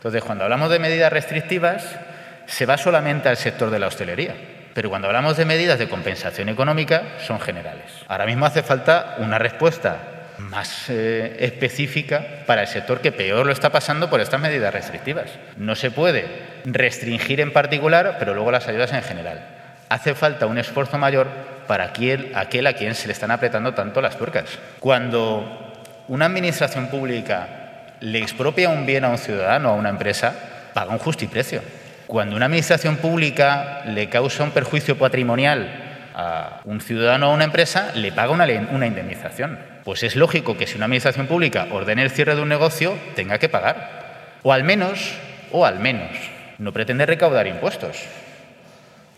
Entonces, cuando hablamos de medidas restrictivas, se va solamente al sector de la hostelería. Pero cuando hablamos de medidas de compensación económica, son generales. Ahora mismo hace falta una respuesta más específica para el sector que peor lo está pasando por estas medidas restrictivas. No se puede restringir en particular, pero luego las ayudas en general. Hace falta un esfuerzo mayor para aquel a quien se le están apretando tanto las tuercas. Cuando una administración pública le expropia un bien a un ciudadano o a una empresa, paga un justiprecio. Cuando una administración pública le causa un perjuicio patrimonial a un ciudadano o a una empresa, le paga una indemnización. Pues es lógico que si una administración pública ordene el cierre de un negocio, tenga que pagar. O al menos, no pretende recaudar impuestos.